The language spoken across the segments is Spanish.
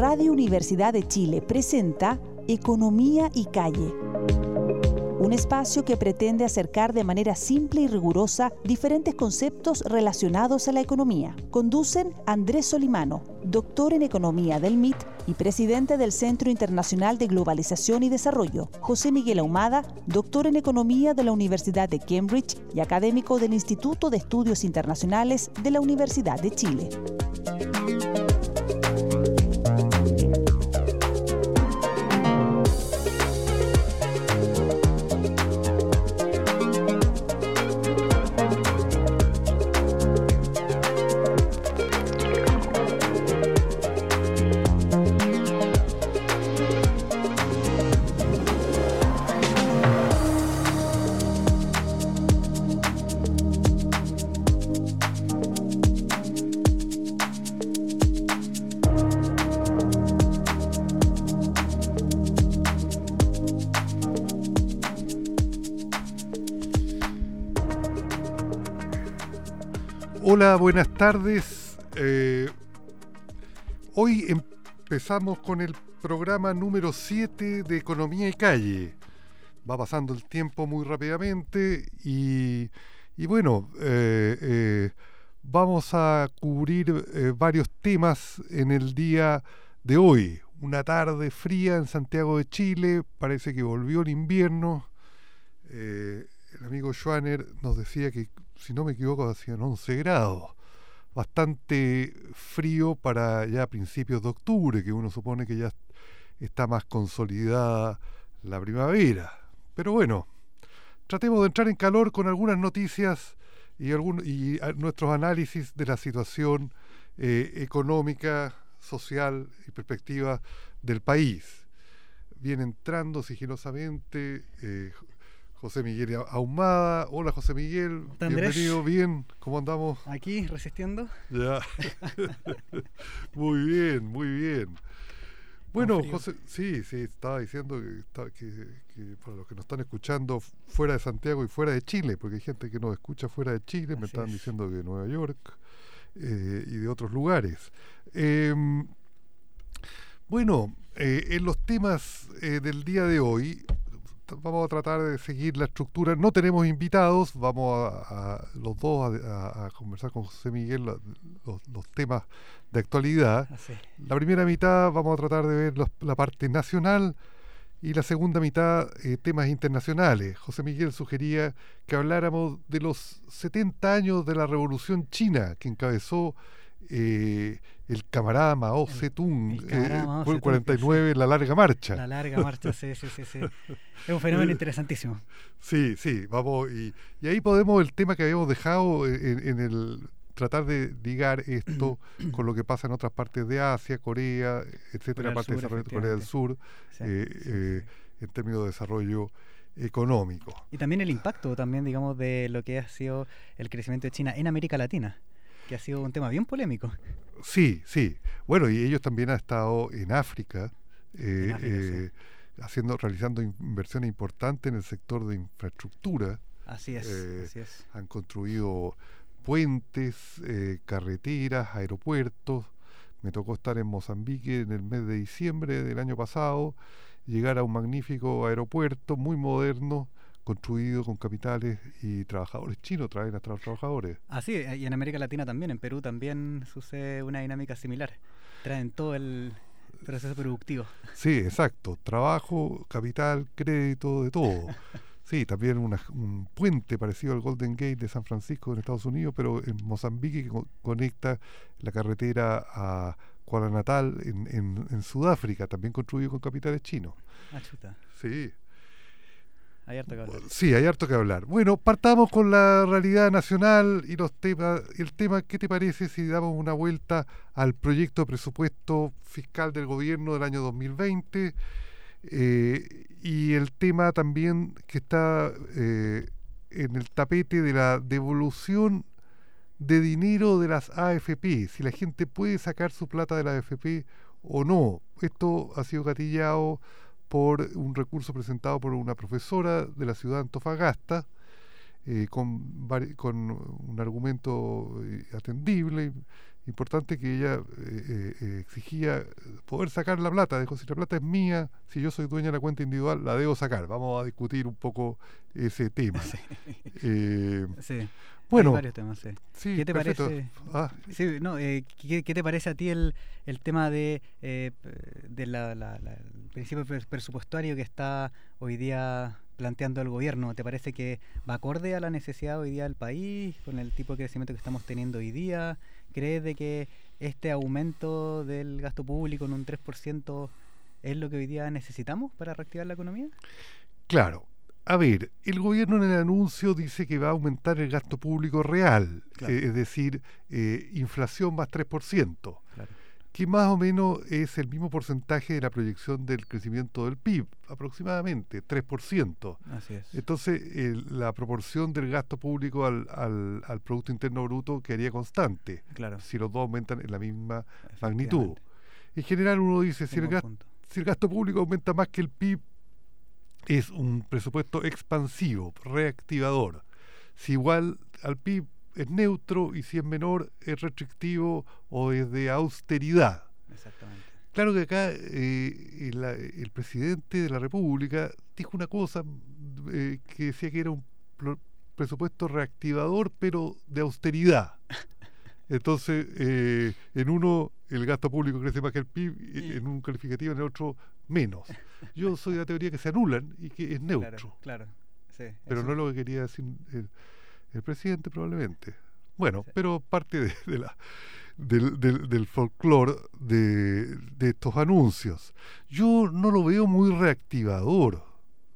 Radio Universidad de Chile presenta Economía y Calle. Un espacio que pretende acercar de manera simple y rigurosa diferentes conceptos relacionados a la economía. Conducen Andrés Solimano, doctor en Economía del MIT y presidente del Centro Internacional de Globalización y Desarrollo. José Miguel Ahumada, doctor en Economía de la Universidad de Cambridge y académico del Instituto de Estudios Internacionales de la Universidad de Chile. Hola, buenas tardes. Hoy empezamos con el programa número 7 de Economía y Calle. Va pasando el tiempo muy rápidamente y bueno, vamos a cubrir varios temas en el día de hoy. Una tarde fría en Santiago de Chile, parece que volvió el invierno. El amigo Schwanner nos decía que, si no me equivoco, hacían 11 grados. Bastante frío para ya principios de octubre, que uno supone que ya está más consolidada la primavera. Pero bueno, tratemos de entrar en calor con algunas noticias y nuestros análisis de la situación económica, social y perspectiva del país. Viene entrando sigilosamente José Miguel Ahumada. Hola, José Miguel. Bienvenido. Andrés. Bien, ¿cómo andamos? Aquí, resistiendo. Ya. Muy bien, muy bien. Bueno, José, sí, estaba diciendo que para los que nos están escuchando fuera de Santiago y fuera de Chile, porque hay gente que nos escucha fuera de Chile, me estaban diciendo que de Nueva York y de otros lugares. Bueno, en los temas del día de hoy vamos a tratar de seguir la estructura. No tenemos invitados, vamos a los dos a conversar con José Miguel los temas de actualidad. Así. La primera mitad vamos a tratar de ver la parte nacional y la segunda mitad temas internacionales. José Miguel sugería que habláramos de los 70 años de la Revolución China que encabezó el camarada Mao Zedong, por el 49, sí. La larga marcha. La larga marcha, sí. Es un fenómeno interesantísimo. Sí, vamos, y ahí podemos, el tema que habíamos dejado en el tratar de ligar esto con lo que pasa en otras partes de Asia, Corea, etcétera, parte de desarrollo de Corea del Sur, en términos de desarrollo económico. Y también el impacto, digamos, de lo que ha sido el crecimiento de China en América Latina, que ha sido un tema bien polémico. Sí. Bueno, y ellos también han estado en África, realizando inversiones importantes en el sector de infraestructura. Así es. Han construido puentes, carreteras, aeropuertos. Me tocó estar en Mozambique en el mes de diciembre del año pasado, llegar a un magnífico aeropuerto muy moderno, construido con capitales y trabajadores chinos, traen a los trabajadores. Así, y en América Latina también, en Perú también sucede una dinámica similar. Traen todo el proceso productivo. Sí, exacto. Trabajo, capital, crédito, de todo. Sí, también un puente parecido al Golden Gate de San Francisco en Estados Unidos, pero en Mozambique, que conecta la carretera a Kuala Natal en Sudáfrica, también construido con capitales chinos. Ah, chuta. Sí. Hay harto que hablar. Sí, hay harto que hablar. Bueno, partamos con la realidad nacional y los temas. El tema, ¿qué te parece si damos una vuelta al proyecto de presupuesto fiscal del gobierno del año 2020? Y el tema también que está en el tapete de la devolución de dinero de las AFP, si la gente puede sacar su plata de la AFP o no. Esto ha sido gatillado por un recurso presentado por una profesora de la ciudad de Antofagasta, con un argumento atendible, Importante que ella exigía poder sacar la plata. Dijo, si la plata es mía, si yo soy dueña de la cuenta individual, la debo sacar. Vamos a discutir un poco ese tema. Sí. Sí. Hay Bueno, varios temas, sí. sí, ¿Qué te perfecto. parece? Sí, no, ¿qué te parece a ti el tema de el principio presupuestario que está hoy día planteando el gobierno? ¿Te parece que va acorde a la necesidad hoy día del país, con el tipo de crecimiento que estamos teniendo hoy día? ¿Crees de que este aumento del gasto público en un 3% es lo que hoy día necesitamos para reactivar la economía? Claro. A ver, el gobierno en el anuncio dice que va a aumentar el gasto público real, Claro. es decir, inflación más 3%, Claro. que más o menos es el mismo porcentaje de la proyección del crecimiento del PIB, aproximadamente 3%. Así es. Entonces, la proporción del gasto público al Producto Interno Bruto quedaría constante, Claro. si los dos aumentan en la misma magnitud. Efectivamente. En general uno dice, si Un el buen gasto, punto. si el gasto público aumenta más que el PIB, es un presupuesto expansivo, reactivador. Si igual al PIB es neutro y si es menor es restrictivo o es de austeridad. Exactamente. Claro que acá el presidente de la República dijo una cosa que decía que era un presupuesto reactivador pero de austeridad. Entonces, en uno el gasto público crece más que el PIB, en un calificativo, en el otro menos. Yo soy de la teoría que se anulan y que es neutro. Claro. Sí, Pero eso. no es lo que quería decir el presidente probablemente. Bueno, Sí. pero parte del folclore de estos anuncios. Yo no lo veo muy reactivador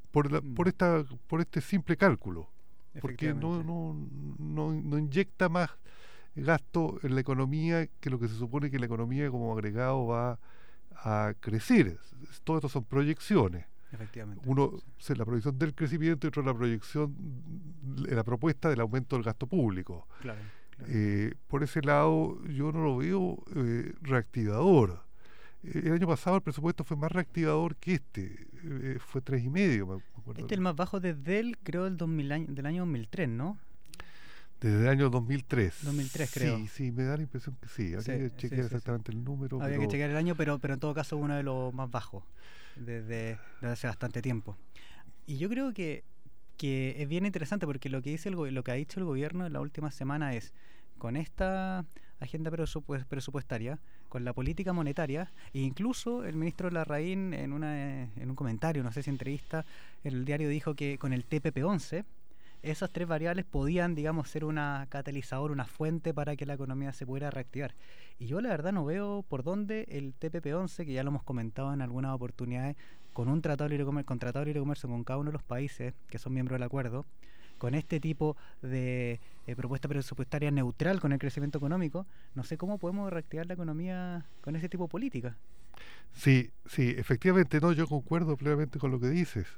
por este simple cálculo, porque Efectivamente. no inyecta más gasto en la economía que lo que se supone que la economía como agregado va a crecer. Todo esto son proyecciones. Efectivamente. Uno la proyección del crecimiento y otro la proyección, la propuesta del aumento del gasto público. Claro. Por ese lado yo no lo veo reactivador. El año pasado el presupuesto fue más reactivador que fue 3,5, me acuerdo. Este es el más bajo desde el, creo, del año 2003, ¿no? Desde el año 2003. 2003 creo. Sí, me da la impresión que sí. Habría que chequear exactamente el número. Había que chequear el año, pero en todo caso uno de los más bajos desde hace bastante tiempo. Y yo creo que es bien interesante porque lo que ha dicho el gobierno en la última semana es, con esta agenda presupuestaria, con la política monetaria, e incluso el ministro Larraín en un comentario, no sé si entrevista, en el diario dijo que con el TPP-11 esas tres variables podían, digamos, ser una catalizador, una fuente para que la economía se pudiera reactivar. Y yo la verdad no veo por dónde el TPP-11, que ya lo hemos comentado en algunas oportunidades, con un tratado de libre comercio con cada uno de los países que son miembros del acuerdo, con este tipo de propuesta presupuestaria neutral con el crecimiento económico, no sé cómo podemos reactivar la economía con ese tipo de política. Sí, efectivamente, no, yo concuerdo plenamente con lo que dices.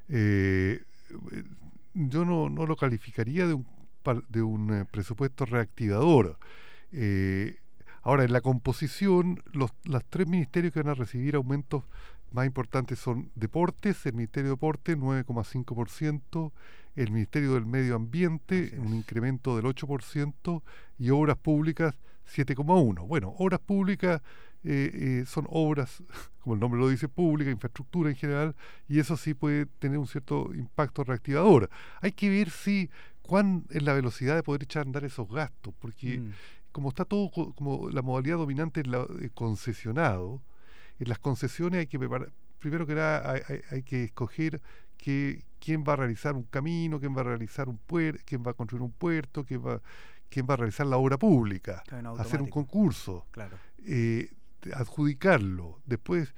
Yo no lo calificaría de un presupuesto reactivador. Ahora, en la composición, los tres ministerios que van a recibir aumentos más importantes son Deportes, el Ministerio de Deportes, 9,5%, el Ministerio del Medio Ambiente, un incremento del 8%, y Obras Públicas, 7,1%. Bueno, Obras Públicas son obras, como el nombre lo dice, pública, infraestructura en general, y eso sí puede tener un cierto impacto reactivador. Hay que ver cuán es la velocidad de poder echar a andar esos gastos, porque como está todo, como la modalidad dominante es la concesionado, en las concesiones hay que preparar, primero que nada hay que escoger quién va a realizar un camino, quién va a realizar un puerto, quién va a construir un puerto, quién va a realizar la obra pública, hacer un concurso, claro. Adjudicarlo, después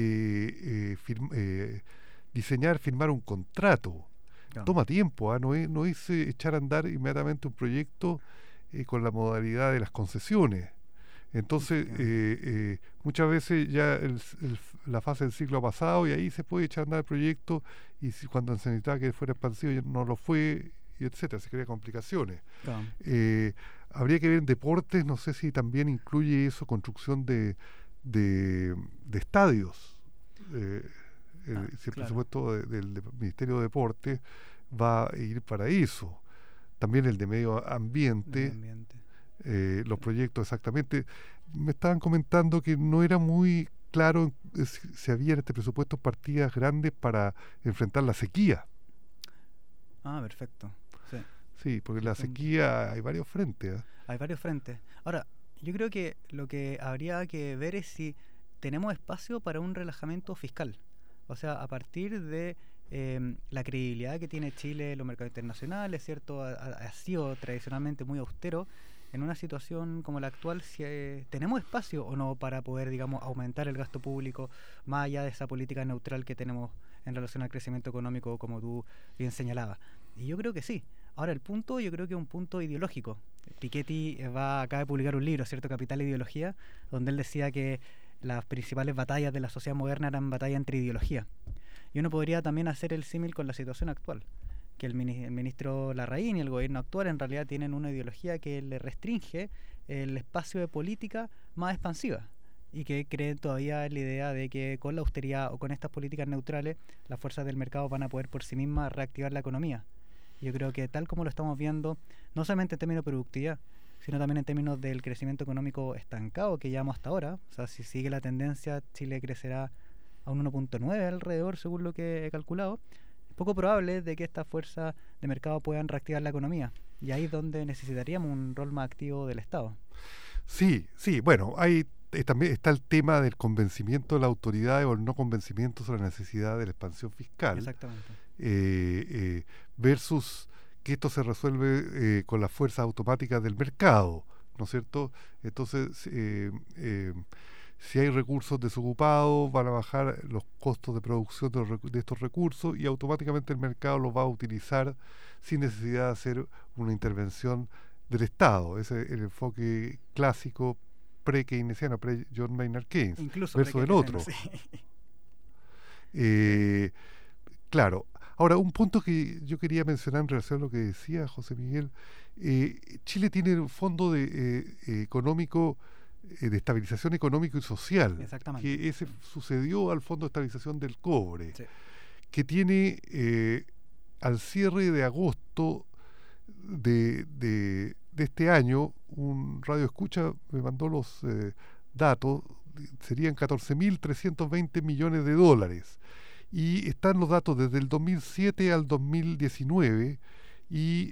diseñar, firmar un contrato. Claro. Toma tiempo, no es echar a andar inmediatamente un proyecto con la modalidad de las concesiones. Entonces, muchas veces ya la fase del ciclo ha pasado y ahí se puede echar a andar el proyecto y cuando se necesitaba que fuera expansivo ya no lo fue, y etcétera, se crean complicaciones. Claro. Habría que ver en deportes, no sé si también incluye eso, construcción de estadios. Si el presupuesto del Ministerio de Deportes va a ir para eso. También el de medio ambiente. los proyectos exactamente. Me estaban comentando que no era muy claro si había en este presupuesto partidas grandes para enfrentar la sequía. Ah, perfecto. Sí. Sí, porque la sequía hay varios frentes. Hay varios frentes. Ahora, yo creo que lo que habría que ver es si tenemos espacio para un relajamiento fiscal. O sea, a partir de la credibilidad que tiene Chile en los mercados internacionales, ¿cierto? Ha sido tradicionalmente muy austero. En una situación como la actual, si, ¿tenemos espacio o no para poder, digamos, aumentar el gasto público más allá de esa política neutral que tenemos en relación al crecimiento económico, como tú bien señalabas? Y yo creo que sí. Ahora, el punto, yo creo que es un punto ideológico. Piketty acaba de publicar un libro, ¿cierto? Capital e Ideología, donde él decía que las principales batallas de la sociedad moderna eran batallas entre ideología. Y uno podría también hacer el símil con la situación actual, que el ministro Larraín y el gobierno actual en realidad tienen una ideología que le restringe el espacio de política más expansiva y que creen todavía en la idea de que con la austeridad o con estas políticas neutrales las fuerzas del mercado van a poder por sí mismas reactivar la economía. Yo creo que tal como lo estamos viendo, no solamente en términos de productividad, sino también en términos del crecimiento económico estancado que llevamos hasta ahora. O sea, si sigue la tendencia, Chile crecerá a un 1.9 alrededor, según lo que he calculado. Es poco probable de que estas fuerzas de mercado puedan reactivar la economía. Y ahí es donde necesitaríamos un rol más activo del Estado. Sí, bueno, hay también está el tema del convencimiento de la autoridad o el no convencimiento sobre la necesidad de la expansión fiscal. Exactamente. Versus que esto se resuelve con las fuerzas automáticas del mercado, ¿no es cierto? Entonces, si hay recursos desocupados, van a bajar los costos de producción de estos recursos y automáticamente el mercado los va a utilizar sin necesidad de hacer una intervención del Estado. Ese es el enfoque clásico pre-keynesiano, pre-John Maynard Keynes, incluso versus el otro. Sí. Claro. Ahora, un punto que yo quería mencionar en relación a lo que decía José Miguel, Chile tiene un fondo económico de estabilización económico y social, que ese sucedió al Fondo de Estabilización del Cobre, sí, que tiene al cierre de agosto de este año, un radio escucha me mandó los datos, serían 14.320 millones de dólares. Y están los datos desde el 2007 al 2019 y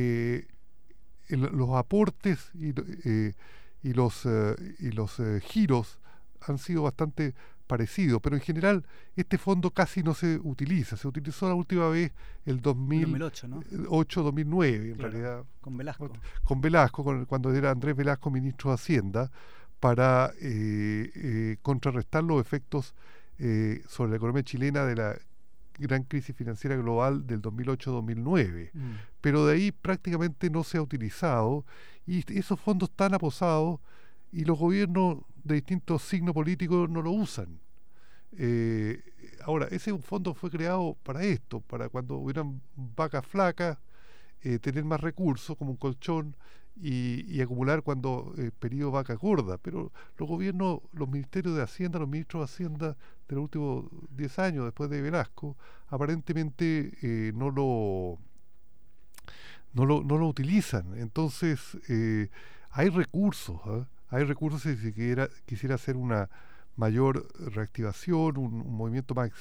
los aportes y los giros han sido bastante parecidos, pero en general este fondo casi no se utiliza. Se utilizó la última vez el 2008, ¿no? 2009 en realidad. Con Velasco. Con Velasco, cuando era Andrés Velasco ministro de Hacienda, para contrarrestar los efectos sobre la economía chilena de la gran crisis financiera global del 2008-2009. Pero de ahí prácticamente no se ha utilizado y esos fondos están aposados y los gobiernos de distintos signos políticos no lo usan. Ahora, ese fondo fue creado para esto, para cuando hubieran vacas flacas, tener más recursos como un colchón y acumular cuando periodo vaca gorda, pero los gobiernos, los ministerios de Hacienda, los ministros de Hacienda de los últimos 10 años después de Velasco, aparentemente no lo utilizan. Entonces hay recursos, hay recursos si se quisiera hacer una mayor reactivación, un movimiento más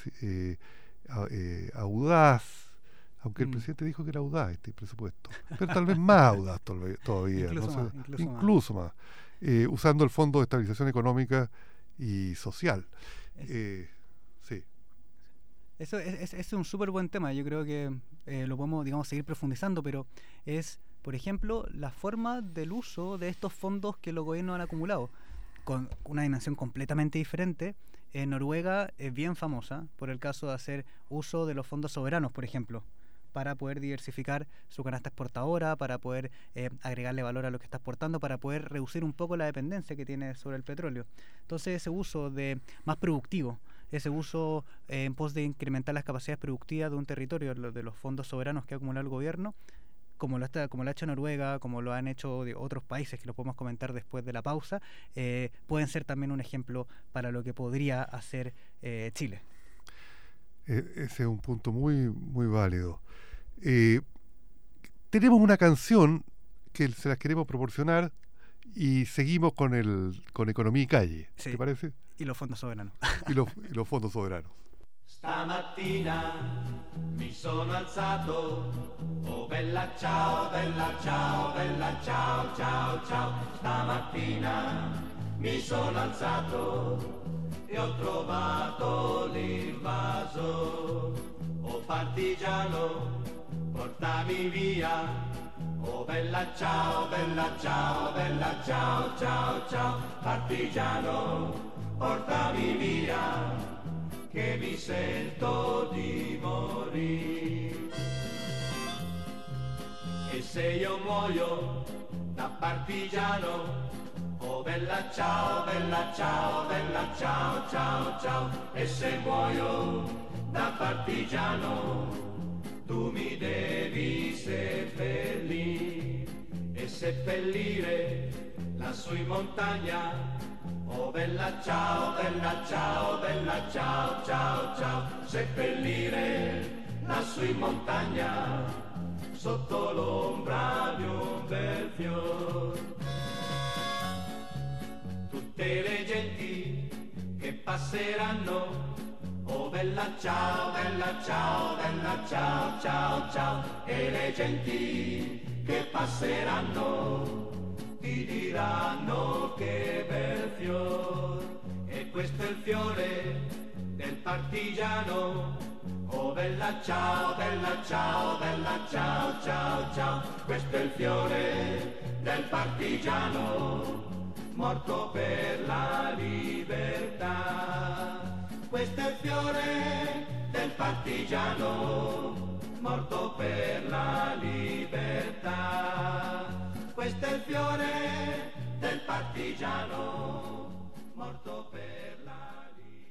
audaz. Aunque el presidente dijo que era audaz este presupuesto, pero tal vez más audaz todavía, incluso más. Usando el Fondo de Estabilización Económica y Social. Sí. Eso es un súper buen tema. Yo creo que lo podemos, digamos, seguir profundizando, pero es, por ejemplo, la forma del uso de estos fondos que los gobiernos han acumulado, con una dimensión completamente diferente. Noruega es bien famosa por el caso de hacer uso de los fondos soberanos, por ejemplo, para poder diversificar su canasta exportadora, para poder agregarle valor a lo que está exportando, para poder reducir un poco la dependencia que tiene sobre el petróleo. Entonces ese uso más productivo, ese uso en pos de incrementar las capacidades productivas de un territorio, de los fondos soberanos que ha acumulado el gobierno, como lo ha hecho Noruega, como lo han hecho de otros países, que lo podemos comentar después de la pausa, pueden ser también un ejemplo para lo que podría hacer Chile. Ese es un punto muy, muy válido. Tenemos una canción que se las queremos proporcionar y seguimos con Economía y Calle. Sí. ¿Te parece? Y los fondos soberanos. Y los fondos soberanos. Stamattina mi sono alzato, oh bella ciao, bella ciao, bella ciao, ciao, ciao. Stamattina mi sono alzato e ho trovato l'invaso. Oh partigiano, portami via, oh bella ciao, bella ciao, bella ciao, ciao, ciao. Partigiano, portami via, che mi sento di morire. E se io muoio da partigiano, oh bella ciao, bella ciao, bella ciao, ciao, ciao. E se muoio da partigiano, tu mi devi seppellire e seppellire lassù in montagna. Oh bella ciao, bella ciao, bella ciao, ciao, ciao. Seppellire lassù in montagna, sotto l'ombra di un bel fior. Tutte le genti che passeranno, oh bella ciao, bella ciao, bella ciao, ciao, ciao. E le genti che passeranno ti diranno che bel fior, e questo è il fiore del partigiano. Oh bella ciao, bella ciao, bella ciao, ciao, ciao. Questo è il fiore del partigiano, morto per la libertà. Questo è il fiore del partigiano, morto per la libertà. Questo è il fiore del partigiano, morto per la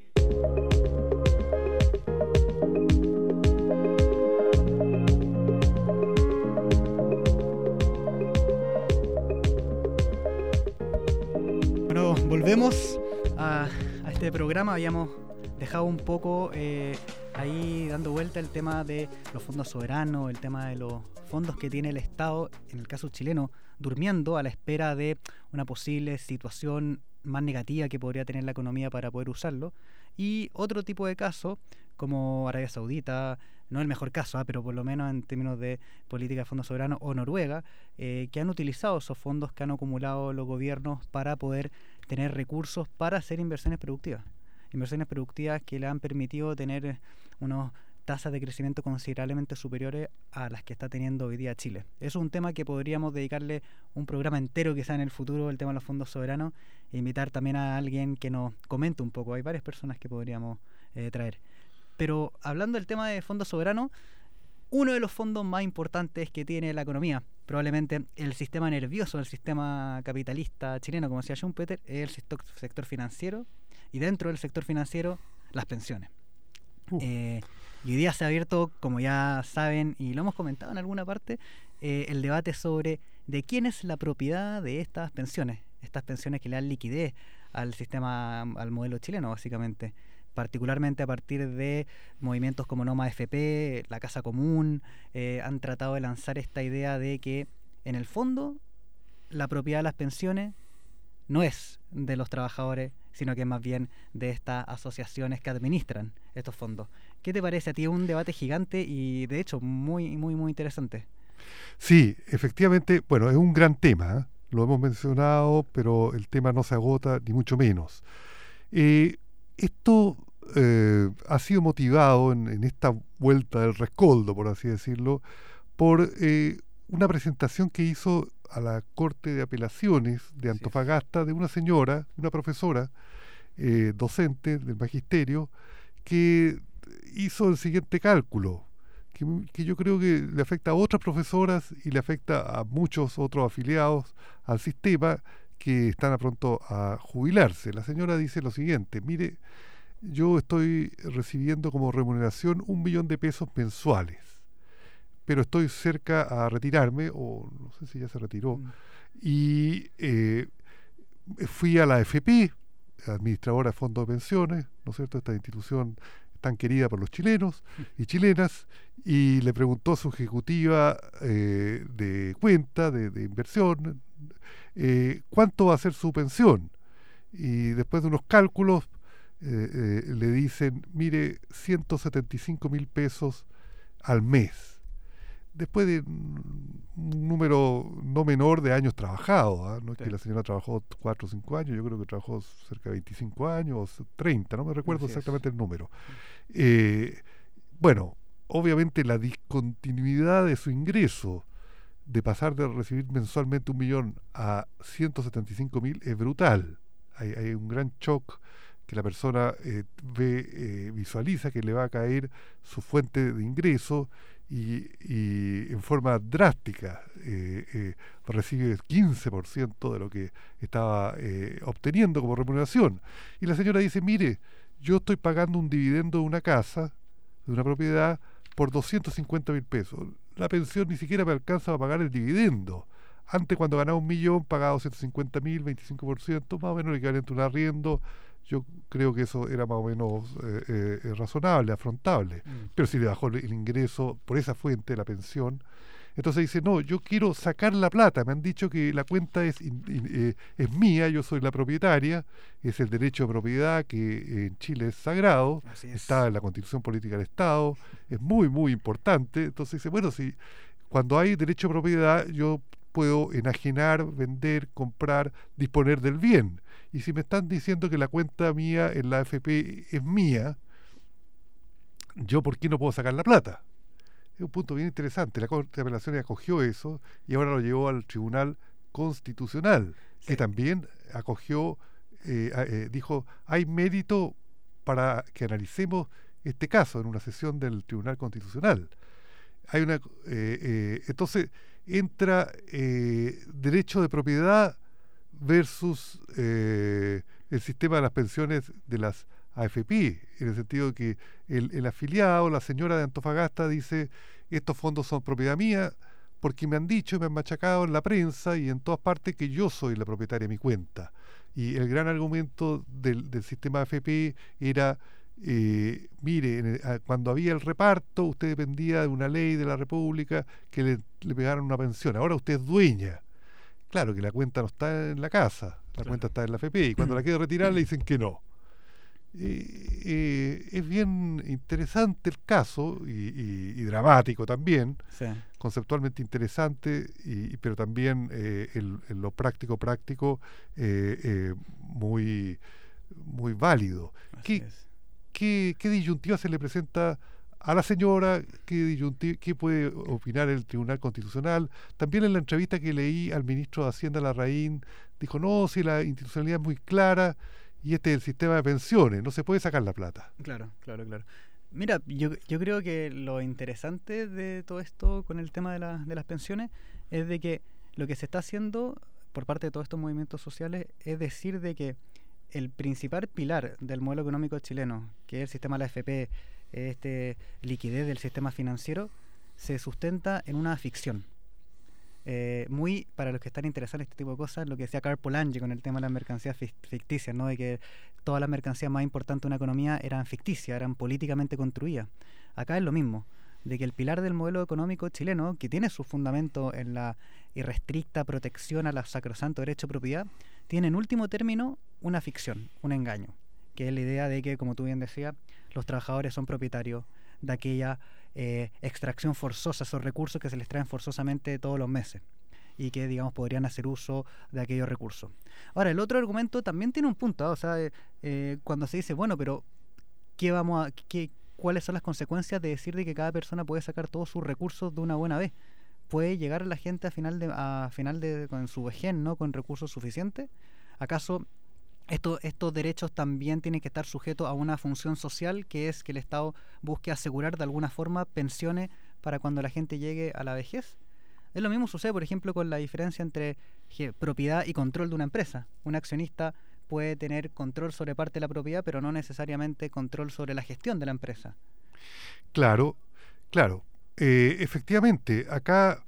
Bueno, volvemos a este programa. Habíamos dejado un poco ahí dando vuelta el tema de los fondos soberanos, el tema de los fondos que tiene el Estado, en el caso chileno, durmiendo a la espera de una posible situación más negativa que podría tener la economía para poder usarlo. Y otro tipo de caso, como Arabia Saudita, no el mejor caso, pero por lo menos en términos de política de fondos soberanos, o Noruega, que han utilizado esos fondos que han acumulado los gobiernos para poder tener recursos para hacer inversiones productivas. Inversiones productivas que le han permitido tener unos tasas de crecimiento considerablemente superiores a las que está teniendo hoy día Chile. Eso es un tema que podríamos dedicarle un programa entero quizá en el futuro, el tema de los fondos soberanos, e invitar también a alguien que nos comente un poco. Hay varias personas que podríamos traer. Pero hablando del tema de fondos soberanos, uno de los fondos más importantes que tiene la economía, probablemente el sistema nervioso del sistema capitalista chileno, como decía Schumpeter, es el sector financiero, y dentro del sector financiero, las pensiones. Y hoy día se ha abierto, como ya saben, y lo hemos comentado en alguna parte, el debate sobre de quién es la propiedad de estas pensiones que le dan liquidez al sistema, al modelo chileno, básicamente. Particularmente a partir de movimientos como Noma FP, la Casa Común, han tratado de lanzar esta idea de que, en el fondo, la propiedad de las pensiones no es de los trabajadores, sino que es más bien de estas asociaciones que administran estos fondos. ¿Qué te parece a ti? Es un debate gigante y, de hecho, muy, muy, muy interesante. Sí, efectivamente, bueno, es un gran tema, ¿eh? Lo hemos mencionado, pero el tema no se agota, ni mucho menos. Esto ha sido motivado en esta vuelta del rescoldo, por así decirlo, por una presentación que hizo a la Corte de Apelaciones de Antofagasta de una señora, una profesora, docente del magisterio, que hizo el siguiente cálculo, que yo creo que le afecta a otras profesoras y le afecta a muchos otros afiliados al sistema que están a pronto a jubilarse. La señora dice lo siguiente: mire, yo estoy recibiendo como remuneración 1 millón de pesos mensuales, pero estoy cerca a retirarme, o no sé si ya se retiró, y fui a la AFP, administradora de fondos de pensiones, ¿no es cierto?, esta institución tan querida por los chilenos y chilenas, y le preguntó a su ejecutiva de cuenta, de inversión, ¿cuánto va a ser su pensión? Y después de unos cálculos le dicen, mire, 175.000 pesos al mes. Después de un número no menor de años trabajados, ¿ah? No es Sí. que la señora trabajó 4 o 5 años, yo creo que trabajó cerca de 25 años o 30, no me recuerdo Así es. exactamente el número. Bueno, obviamente la discontinuidad de su ingreso, de pasar de recibir mensualmente 1.000.000 a 175.000 es brutal. Hay un gran shock que la persona visualiza que le va a caer su fuente de ingreso y en forma drástica recibe 15% de lo que estaba obteniendo como remuneración. Y la señora dice, mire, yo estoy pagando un dividendo de una casa, de una propiedad, por 250.000 pesos. La pensión ni siquiera me alcanza a pagar el dividendo. Antes, cuando ganaba 1.000.000, pagaba 250.000, 25%, más o menos el equivalente a un arriendo. Yo creo que eso era más o menos razonable, afrontable. Pero si le bajó el ingreso por esa fuente, la pensión, entonces dice, no, yo quiero sacar la plata. Me han dicho que la cuenta es mía, yo soy la propietaria, es el derecho de propiedad que en Chile es sagrado, Así es. está en la Constitución Política del Estado, es muy, muy importante. Entonces dice, bueno, si cuando hay derecho de propiedad, yo puedo enajenar, vender, comprar, disponer del bien. Y si me están diciendo que la cuenta mía en la AFP es mía, ¿yo por qué no puedo sacar la plata? Es un punto bien interesante. La Corte de Apelaciones acogió eso y ahora lo llevó al Tribunal Constitucional, que Sí. también acogió, dijo, hay mérito para que analicemos este caso en una sesión del Tribunal Constitucional. Hay una, entonces entra derecho de propiedad versus el sistema de las pensiones de las AFP, en el sentido de que el afiliado, la señora de Antofagasta, dice, estos fondos son propiedad mía porque me han dicho y me han machacado en la prensa y en todas partes que yo soy la propietaria de mi cuenta. Y el gran argumento del sistema AFP era, mire, cuando había el reparto, usted dependía de una ley de la República que le pegaran una pensión. Ahora usted es dueña. Claro que la cuenta no está en la casa, la cuenta está en la AFP, y cuando la quiere retirar le dicen que no. Es bien interesante el caso y dramático también, Sí. conceptualmente interesante, pero también en lo práctico muy, muy válido. Así es. ¿Qué disyuntiva se le presenta a la señora? ¿Qué puede opinar el Tribunal Constitucional? También en la entrevista que leí al ministro de Hacienda, Larraín, dijo, no, si la institucionalidad es muy clara y este es el sistema de pensiones, no se puede sacar la plata. Claro. Mira, yo creo que lo interesante de todo esto con el tema de las pensiones es de que lo que se está haciendo por parte de todos estos movimientos sociales es decir de que el principal pilar del modelo económico chileno, que es el sistema de la AFP, liquidez del sistema financiero, se sustenta en una ficción. Muy para los que están interesados en este tipo de cosas, lo que decía Karl Polanyi con el tema de las mercancías ficticias, ¿no? De que todas las mercancías más importantes de una economía eran ficticias, eran políticamente construidas. Acá es lo mismo, de que el pilar del modelo económico chileno, que tiene su fundamento en la irrestricta protección a los sacrosanto derecho de propiedad, tiene en último término una ficción, un engaño, que es la idea de que, como tú bien decías, los trabajadores son propietarios de aquella extracción forzosa, esos recursos que se les traen forzosamente todos los meses y que, digamos, podrían hacer uso de aquellos recursos. Ahora, el otro argumento también tiene un punto, ¿eh? O sea, cuando se dice, bueno, pero ¿cuáles son las consecuencias de decir de que cada persona puede sacar todos sus recursos de una buena vez? ¿Puede llegar la gente a final de con su vejez, ¿no? Con recursos suficientes? ¿Acaso estos derechos también tienen que estar sujetos a una función social, que es que el Estado busque asegurar de alguna forma pensiones para cuando la gente llegue a la vejez? Es lo mismo sucede, por ejemplo, con la diferencia entre propiedad y control de una empresa. Un accionista puede tener control sobre parte de la propiedad, pero no necesariamente control sobre la gestión de la empresa. Claro. Efectivamente, acá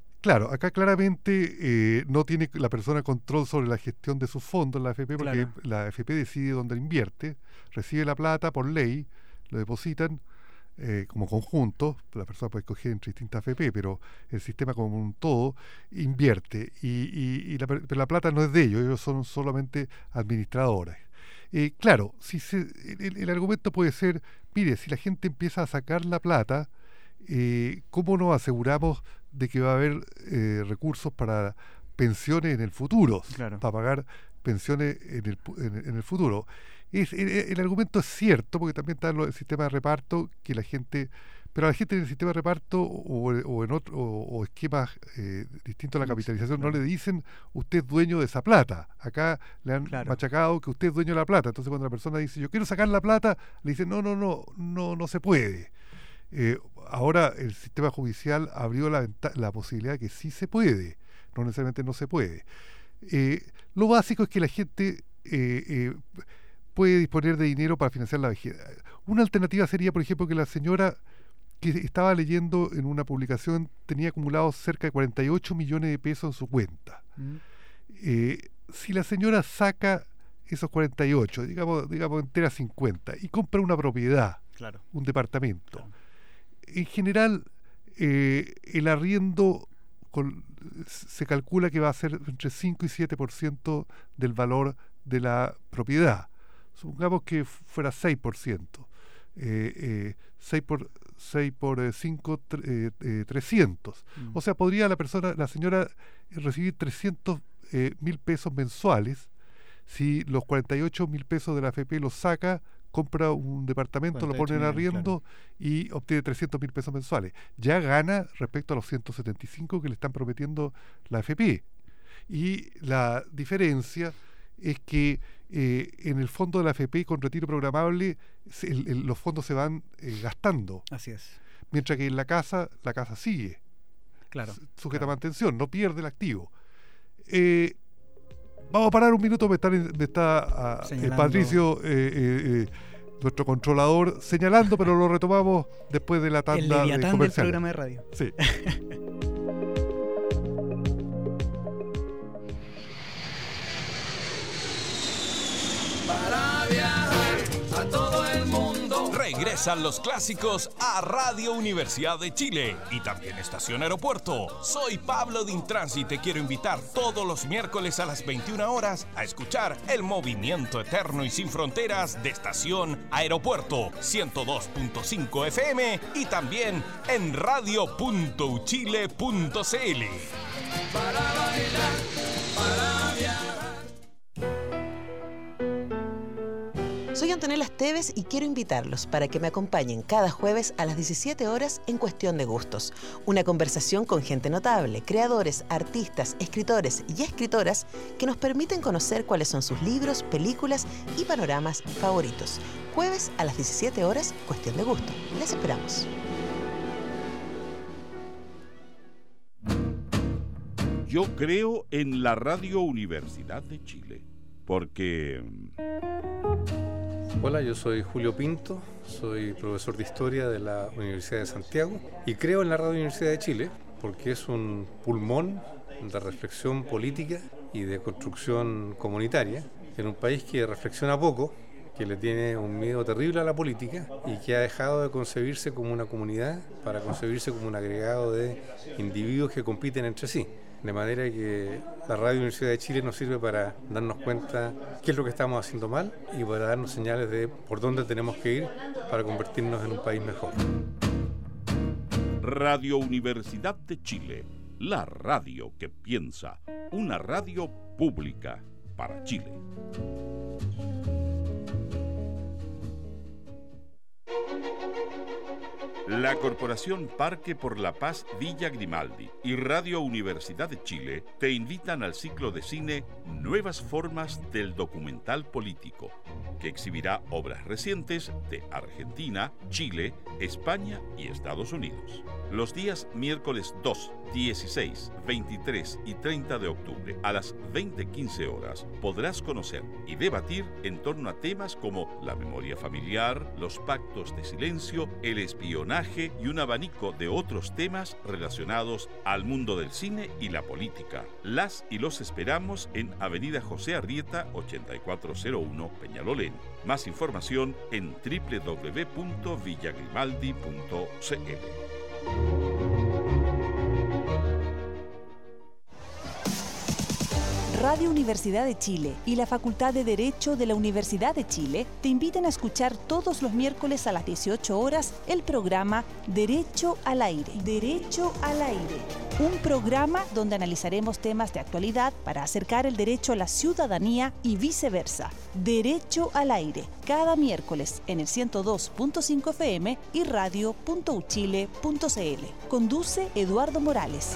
claramente no tiene la persona control sobre la gestión de sus fondos, la AFP, porque la AFP decide dónde invierte, recibe la plata por ley, lo depositan, como conjunto, la persona puede escoger entre distintas AFP, pero el sistema como un todo invierte, pero la plata no es de ellos son solamente administradores. Claro, el argumento puede ser, mire, si la gente empieza a sacar la plata, ¿cómo nos aseguramos de que va a haber recursos para pensiones en el futuro? Claro. Para pagar pensiones en el futuro. El argumento es cierto, porque también está el sistema de reparto, que la gente, pero a la gente en el sistema de reparto o en otro o esquemas distintos a la capitalización no le dicen usted es dueño de esa plata. Acá le han machacado que usted es dueño de la plata. Entonces cuando la persona dice yo quiero sacar la plata, le dicen no se puede. Ahora el sistema judicial abrió la posibilidad de que sí se puede, no necesariamente no se puede. Lo básico es que la gente puede disponer de dinero para financiar la vejez. Una alternativa sería, por ejemplo, que la señora que estaba leyendo en una publicación tenía acumulados cerca de 48 millones de pesos en su cuenta. Si la señora saca esos 48, digamos entera 50, y compra una propiedad, un departamento, en general el arriendo se calcula que va a ser entre 5 y 7% del valor de la propiedad. Supongamos que fuera 6%. 6 por 5, 300. O sea, podría la señora recibir 300.000 pesos mensuales. Si los 48.000 pesos de la AFP los saca, compra un departamento, lo pone en arriendo y obtiene 300.000 pesos mensuales. Ya gana respecto a los 175 que le están prometiendo la AFP. Y la diferencia es que en el fondo de la AFP con retiro programable los fondos se van gastando. Así es. Mientras que en la casa sigue sujeta a mantención, no pierde el activo. Vamos a parar un minuto, me está Patricio, nuestro controlador, señalando, pero lo retomamos después de la tanda de comerciales. Del programa de radio. Sí. Para viajar a todo el mundo. Regresan los clásicos a Radio Universidad de Chile y también Estación Aeropuerto. Soy Pablo de Intransi y te quiero invitar todos los miércoles a las 21 horas a escuchar el movimiento eterno y sin fronteras de Estación Aeropuerto 102.5 FM y también en radio.uchile.cl. Para bailar, para viajar. Soy Antonella Esteves y quiero invitarlos para que me acompañen cada jueves a las 17 horas en Cuestión de Gustos. Una conversación con gente notable, creadores, artistas, escritores y escritoras que nos permiten conocer cuáles son sus libros, películas y panoramas favoritos. Jueves a las 17 horas, Cuestión de Gustos. Les esperamos. Yo creo en la Radio Universidad de Chile, porque... Hola, yo soy Julio Pinto, soy profesor de Historia de la Universidad de Santiago y creo en la Radio Universidad de Chile porque es un pulmón de reflexión política y de construcción comunitaria en un país que reflexiona poco, que le tiene un miedo terrible a la política y que ha dejado de concebirse como una comunidad para concebirse como un agregado de individuos que compiten entre sí. De manera que la Radio Universidad de Chile nos sirve para darnos cuenta qué es lo que estamos haciendo mal y para darnos señales de por dónde tenemos que ir para convertirnos en un país mejor. Radio Universidad de Chile, la radio que piensa, una radio pública para Chile. La Corporación Parque por la Paz Villa Grimaldi y Radio Universidad de Chile te invitan al ciclo de cine Nuevas Formas del Documental Político, que exhibirá obras recientes de Argentina, Chile, España y Estados Unidos. Los días miércoles 2, 16, 23 y 30 de octubre a las 20:15 horas podrás conocer y debatir en torno a temas como la memoria familiar, los pactos de silencio, el espionaje espionaje y un abanico de otros temas relacionados al mundo del cine y la política. Las y los esperamos en Avenida José Arrieta, 8401, Peñalolén. Más información en www.villagrimaldi.cl. Radio Universidad de Chile y la Facultad de Derecho de la Universidad de Chile te invitan a escuchar todos los miércoles a las 18 horas el programa Derecho al Aire. Derecho al Aire. Un programa donde analizaremos temas de actualidad para acercar el derecho a la ciudadanía y viceversa. Derecho al Aire, cada miércoles en el 102.5 FM y radio.uchile.cl. Conduce Eduardo Morales.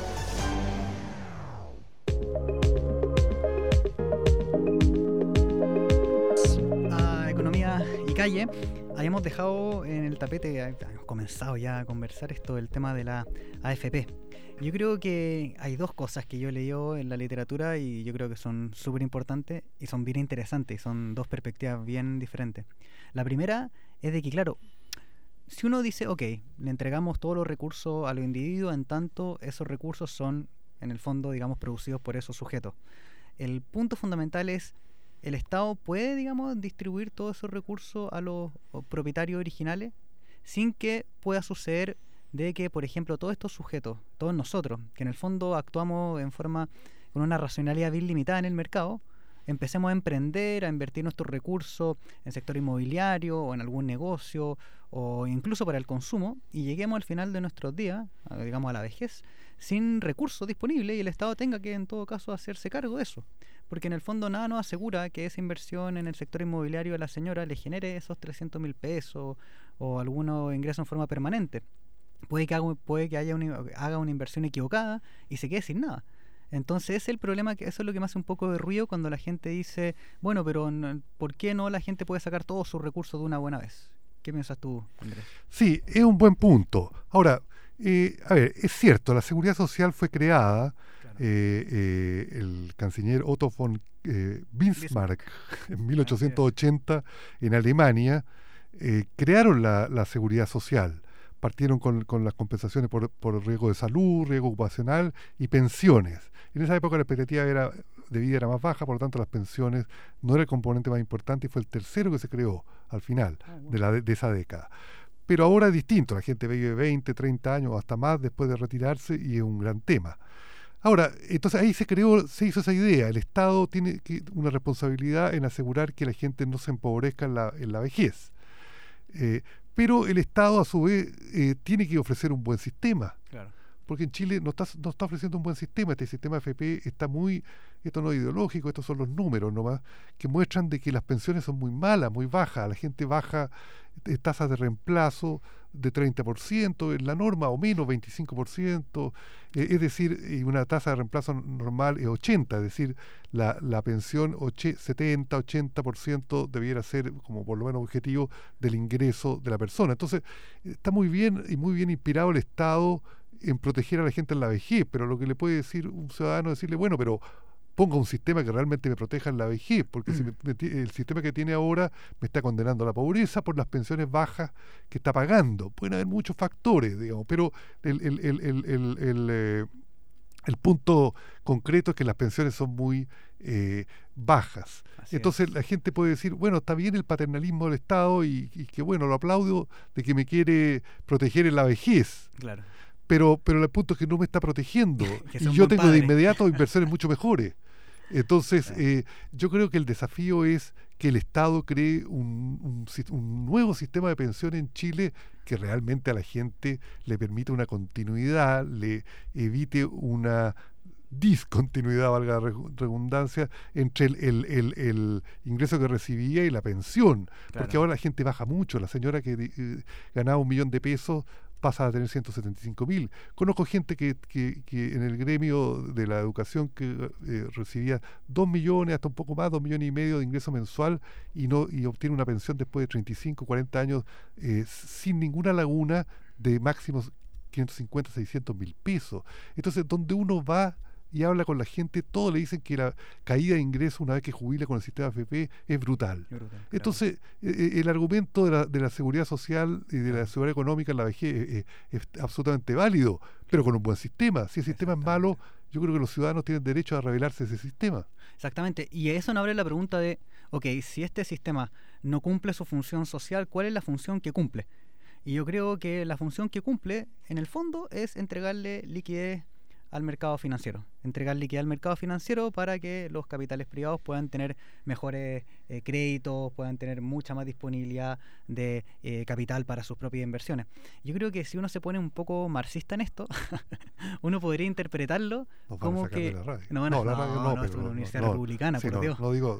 Calle, habíamos dejado en el tapete, habíamos comenzado ya a conversar esto del tema de la AFP. Yo creo que hay dos cosas que yo he leído en la literatura y yo creo que son súper importantes y son bien interesantes, son dos perspectivas bien diferentes. La primera es de que, claro, si uno dice, ok, le entregamos todos los recursos a los individuos, en tanto esos recursos son, en el fondo, digamos, producidos por esos sujetos. El punto fundamental es, ¿el Estado puede, digamos, distribuir todos esos recursos a los propietarios originales sin que pueda suceder de que, por ejemplo, todos estos sujetos, todos nosotros, que en el fondo actuamos con una racionalidad bien limitada en el mercado, empecemos a emprender, a invertir nuestros recursos en sector inmobiliario o en algún negocio o incluso para el consumo y lleguemos al final de nuestros días, digamos a la vejez, sin recursos disponibles y el Estado tenga que en todo caso hacerse cargo de eso? Porque en el fondo nada nos asegura que esa inversión en el sector inmobiliario a la señora le genere esos 300.000 pesos o algunos ingresos en forma permanente. Puede que haga una inversión equivocada y se quede sin nada. Entonces ese es el problema, que eso es lo que me hace un poco de ruido cuando la gente dice, bueno, pero ¿por qué no la gente puede sacar todos sus recursos de una buena vez? ¿Qué piensas tú, Andrés? Sí, es un buen punto. Ahora, a ver, es cierto, la seguridad social fue creada. El canciller Otto von Bismarck en 1880 en Alemania crearon la seguridad social. Partieron con las compensaciones por riesgo de salud, riesgo ocupacional y pensiones. En esa época la expectativa de vida era más baja, por lo tanto las pensiones no era el componente más importante y fue el tercero que se creó al final de esa década. Pero ahora es distinto, la gente vive 20, 30 años o hasta más después de retirarse y es un gran tema. Ahora, entonces ahí se hizo esa idea, el Estado tiene una responsabilidad en asegurar que la gente no se empobrezca en la vejez. Pero el Estado a su vez tiene que ofrecer un buen sistema. Claro. Porque en Chile no está ofreciendo un buen sistema. Este sistema FP está esto no es ideológico, estos son los números nomás, que muestran de que las pensiones son muy malas, muy bajas. La gente baja tasas de reemplazo de 30% en la norma o menos 25%, es decir, una tasa de reemplazo normal es 80%, es decir, la pensión 70-80% debiera ser como por lo menos objetivo del ingreso de la persona. Entonces, está muy bien y muy bien inspirado el Estado en proteger a la gente en la vejez, pero lo que le puede decir un ciudadano es decirle, bueno, pero ponga un sistema que realmente me proteja en la vejez, porque si el sistema que tiene ahora me está condenando a la pobreza por las pensiones bajas que está pagando. Pueden haber muchos factores, digamos, pero el punto concreto es que las pensiones son muy bajas. Así Entonces la gente puede decir, bueno, está bien el paternalismo del Estado y que bueno, lo aplaudo de que me quiere proteger en la vejez. Claro. Pero el punto es que no me está protegindo y yo tengo de inmediato inversiones mucho mejores. Entonces, yo creo que el desafío es que el Estado cree un nuevo sistema de pensión en Chile que realmente a la gente le permita una continuidad, le evite una discontinuidad, valga la redundancia, entre el ingreso que recibía y la pensión. Claro. Porque ahora la gente baja mucho. La señora que ganaba 1 millón de pesos pasa a tener 175.000. Conozco gente que en el gremio de la educación que recibía 2 millones, hasta un poco más, 2,5 millones de ingreso mensual y obtiene una pensión después de 35, 40 años sin ninguna laguna de máximos 550, 600.000 pesos. Entonces, donde uno va y habla con la gente, todos le dicen que la caída de ingresos una vez que jubila con el sistema AFP es brutal. Entonces, el argumento de la seguridad social y de la seguridad económica en la vejez es absolutamente válido, pero con un buen sistema. Si el sistema es malo, yo creo que los ciudadanos tienen derecho a rebelarse de ese sistema. Exactamente, y eso nos abre la pregunta de, ok, si este sistema no cumple su función social, ¿cuál es la función que cumple? Y yo creo que la función que cumple, en el fondo, es entregarle liquidez al mercado financiero. Entregar liquidez al mercado financiero para que los capitales privados puedan tener mejores créditos, puedan tener mucha más disponibilidad de capital para sus propias inversiones. Yo creo que si uno se pone un poco marxista en esto, uno podría interpretarlo como que... La radio. No, es una universidad republicana, sí, por Dios. No digo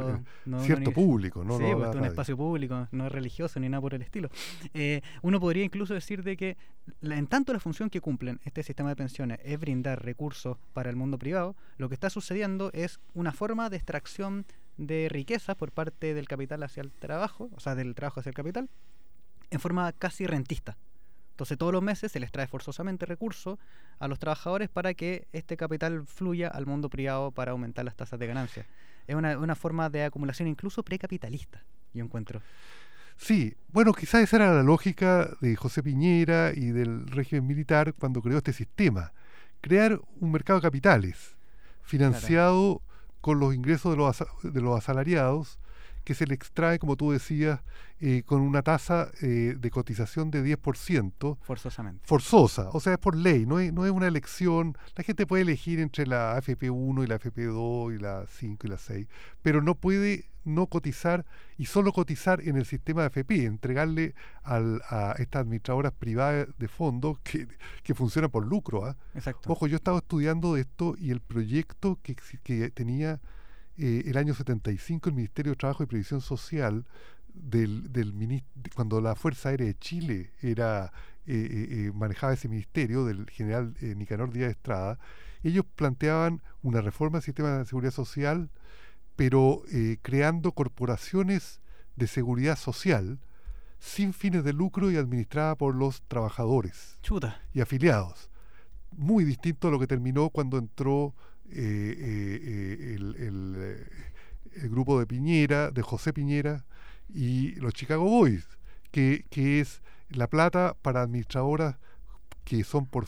no cierto público, ¿no? Sí, no pues es un espacio público, no es religioso ni nada por el estilo. Uno podría incluso decir de que en tanto la función que cumplen este sistema de pensiones es brindar recursos para el mundo privado, lo que está sucediendo es una forma de extracción de riqueza por parte del capital hacia el trabajo, o sea, del trabajo hacia el capital, en forma casi rentista. Entonces todos los meses se les trae forzosamente recursos a los trabajadores para que este capital fluya al mundo privado para aumentar las tasas de ganancia. Es una forma de acumulación incluso precapitalista, yo encuentro. Sí, bueno, quizás esa era la lógica de José Piñera y del régimen militar cuando creó este sistema. Crear un mercado de capitales financiado con los ingresos de los asalariados, que se le extrae, como tú decías, con una tasa de cotización de 10%. Forzosamente. Forzosa, o sea, es por ley, no es una elección. La gente puede elegir entre la AFP1 y la AFP2 y la 5 y la 6, pero no puede no cotizar y solo cotizar en el sistema de AFP, entregarle a estas administradoras privadas de fondos que funcionan por lucro. Exacto. Ojo, yo estaba estudiando esto y el proyecto que tenía el año 75 el Ministerio de Trabajo y Previsión Social cuando la Fuerza Aérea de Chile manejaba ese ministerio del general Nicanor Díaz Estrada, ellos planteaban una reforma del sistema de seguridad social, pero creando corporaciones de seguridad social sin fines de lucro y administrada por los trabajadores y afiliados. Muy distinto a lo que terminó cuando entró el grupo de Piñera, de José Piñera y los Chicago Boys, que es la plata para administradoras que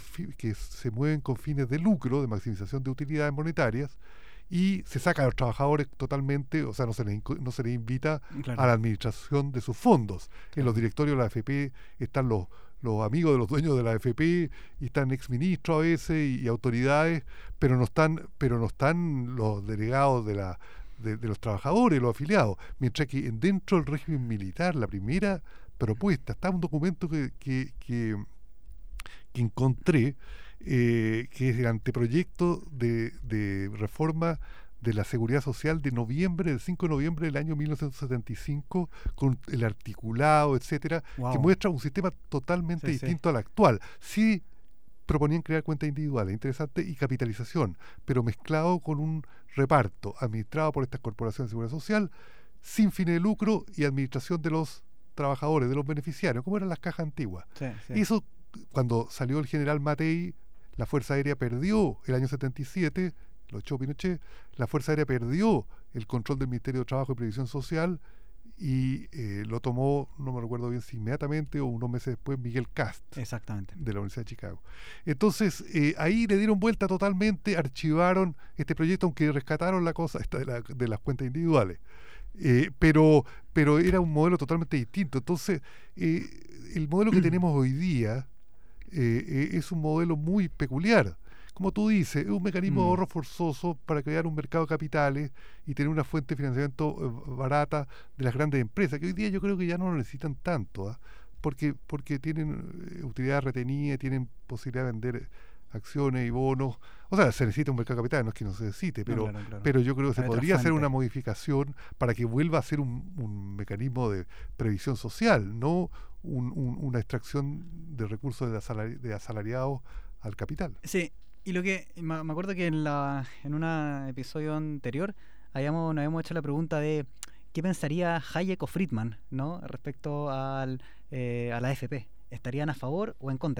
se mueven con fines de lucro, de maximización de utilidades monetarias, y se saca a los trabajadores totalmente, o sea, no se les invita a la administración de sus fondos. En los directorios de la AFP están los amigos de los dueños de la AFP y están exministros a veces y autoridades, pero no están los delegados de los trabajadores, los afiliados. Mientras que dentro del régimen militar, la primera propuesta, está un documento que encontré, que es el anteproyecto de reforma de la Seguridad Social del 5 de noviembre del año 1975, con el articulado, etcétera, que muestra un sistema totalmente distinto al actual. Sí proponían crear cuentas individuales, interesante, y capitalización, pero mezclado con un reparto administrado por estas corporaciones de seguridad social, sin fines de lucro y administración de los trabajadores, de los beneficiarios, como eran las cajas antiguas. Y eso, cuando salió el general Matei, la Fuerza Aérea perdió el año 77, lo echó Pinochet, la Fuerza Aérea perdió el control del Ministerio de Trabajo y Previsión Social y lo tomó, no me recuerdo bien si inmediatamente o unos meses después, Miguel Cast, exactamente, de la Universidad de Chicago. Entonces, ahí le dieron vuelta totalmente, archivaron este proyecto, aunque rescataron la cosa de las cuentas individuales. Pero era un modelo totalmente distinto. Entonces, el modelo que tenemos hoy día es un modelo muy peculiar. Como tú dices, es un mecanismo de ahorro forzoso para crear un mercado de capitales y tener una fuente de financiamiento barata de las grandes empresas, que hoy día yo creo que ya no lo necesitan tanto, porque tienen utilidad retenida, tienen posibilidad de vender acciones y bonos. O sea, se necesita un mercado de capitales, no es que no se necesite, pero yo creo que se podría hacer una modificación para que vuelva a ser un mecanismo de previsión social, no una extracción de recursos de asalariados al capital. Sí, y lo que me acuerdo que en un episodio anterior nos habíamos hecho la pregunta de qué pensaría Hayek o Friedman, ¿no?, respecto a la AFP. ¿Estarían a favor o en contra?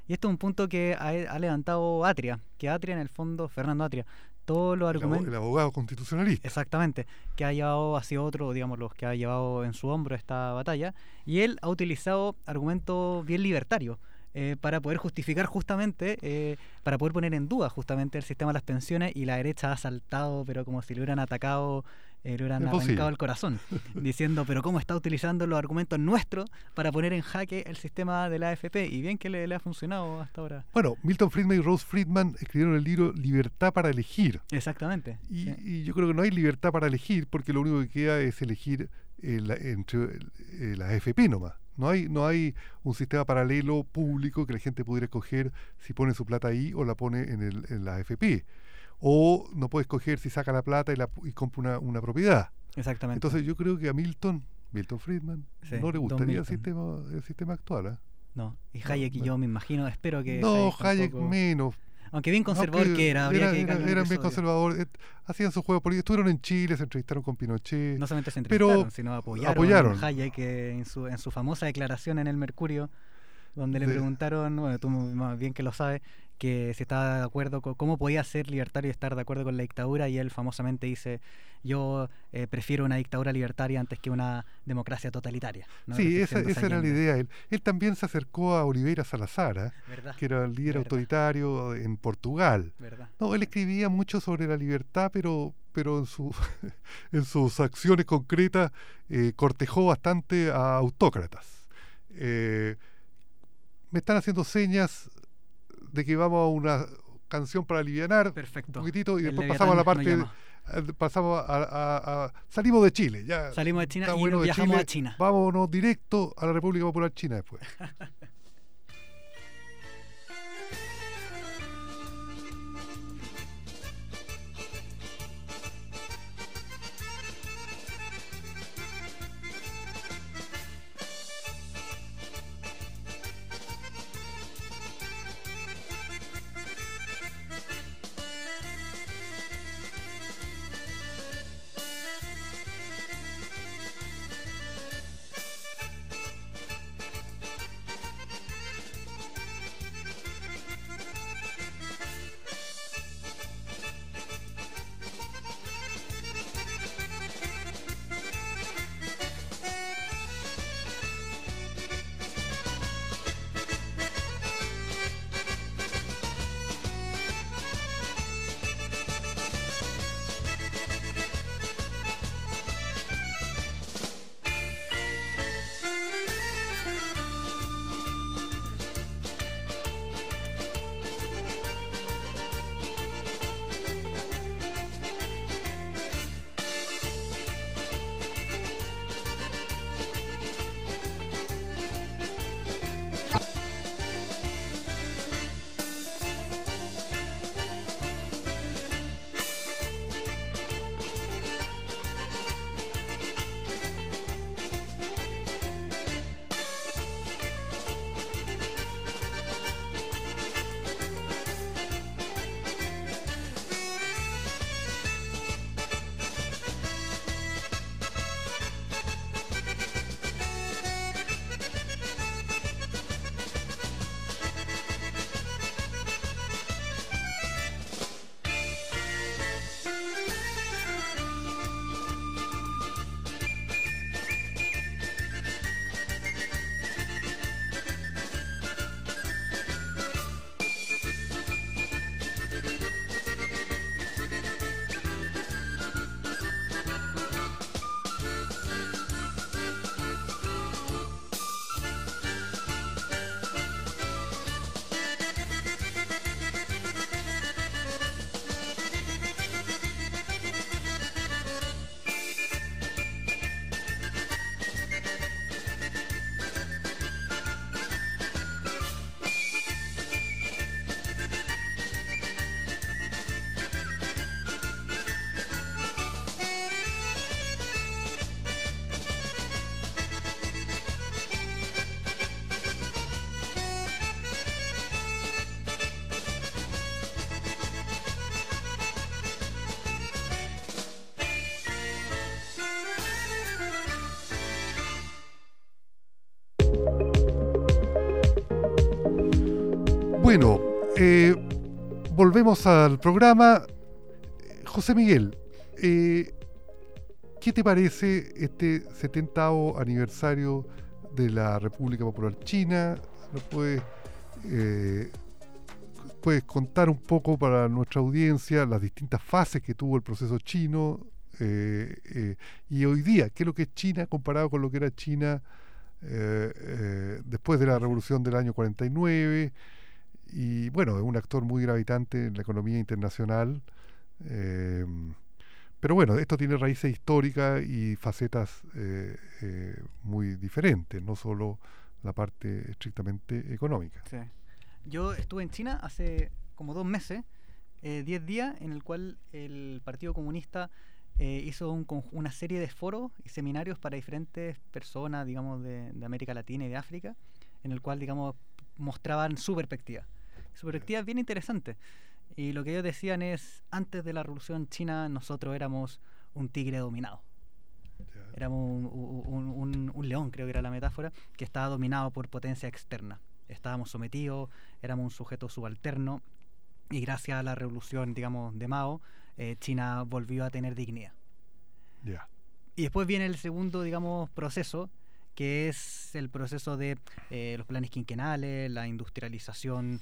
Y esto es un punto que ha levantado Atria, que Atria en el fondo, Fernando Atria, todos los argumentos... El abogado constitucionalista. Exactamente, que ha llevado hacia otro, digamos, los que ha llevado en su hombro esta batalla, y él ha utilizado argumentos bien libertarios para poder justificar justamente, para poder poner en duda justamente el sistema de las pensiones, y la derecha ha saltado, pero como si le hubieran atacado, le hubieran arrancado el corazón, diciendo, pero ¿cómo está utilizando los argumentos nuestros para poner en jaque el sistema de la AFP? Y bien que le ha funcionado hasta ahora. Bueno, Milton Friedman y Rose Friedman escribieron el libro Libertad para elegir. Exactamente. Y yo creo que no hay libertad para elegir, porque lo único que queda es elegir entre la AFP nomás. No hay un sistema paralelo público que la gente pudiera escoger si pone su plata ahí o la pone en la AFP. O no puede escoger si saca la plata y compra una propiedad. Exactamente. Entonces yo creo que a Milton Friedman, no le gustaría el sistema actual. ¿Eh? No, y Hayek y yo me imagino, espero que... No, Hayek menos. Aunque bien conservador que era. Eran bien conservadores, hacían su juego político. Estuvieron en Chile, se entrevistaron con Pinochet. No solamente se entrevistaron, sino apoyaron a Hayek en su famosa declaración en el Mercurio, donde le preguntaron, bueno, tú más bien que lo sabes, que si estaba de acuerdo con cómo podía ser libertario y estar de acuerdo con la dictadura, y él famosamente dice, yo prefiero una dictadura libertaria antes que una democracia totalitaria, ¿no? Sí, esa era la idea. Él también se acercó a Oliveira Salazar, que era el líder autoritario en Portugal. No, él escribía mucho sobre la libertad, pero en sus acciones concretas cortejó bastante a autócratas. Me están haciendo señas de que vamos a una canción para alivianar. Perfecto. Un poquitito, y después pasamos a la parte... salimos de Chile. Ya salimos de China y bueno, viajamos a China. Vámonos directo a la República Popular China después. Bueno, volvemos al programa. José Miguel, ¿qué te parece este 70º aniversario de la República Popular China? ¿Nos puedes contar un poco para nuestra audiencia las distintas fases que tuvo el proceso chino? Y hoy día, ¿qué es lo que es China comparado con lo que era China después de la revolución del año 49? Y bueno, es un actor muy gravitante en la economía internacional, pero bueno, esto tiene raíces históricas y facetas muy diferentes, no solo la parte estrictamente económica. Sí. Yo estuve en China hace como 2 meses, 10 días, en el cual el Partido Comunista hizo una serie de foros y seminarios para diferentes personas, digamos, de América Latina y de África, en el cual, digamos, mostraban su perspectiva. Su perspectiva es bien interesante. Y lo que ellos decían es, antes de la Revolución China, nosotros éramos un tigre dominado. Éramos un león, creo que era la metáfora, que estaba dominado por potencia externa. Estábamos sometidos, éramos un sujeto subalterno, y gracias a la revolución, digamos, de Mao, China volvió a tener dignidad. Y después viene el segundo, digamos, proceso, que es el proceso de los planes quinquenales, la industrialización